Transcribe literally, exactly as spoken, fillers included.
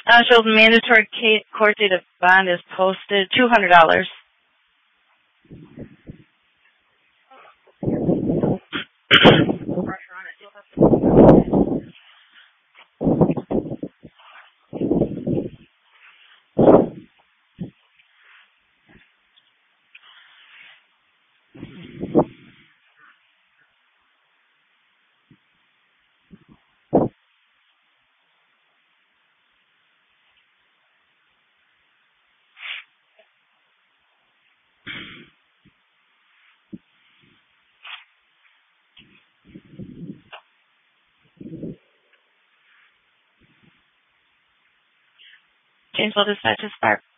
Uh, shows mandatory ca- court date of bond is posted, two hundred dollars. Janesville Dispatch is Barb.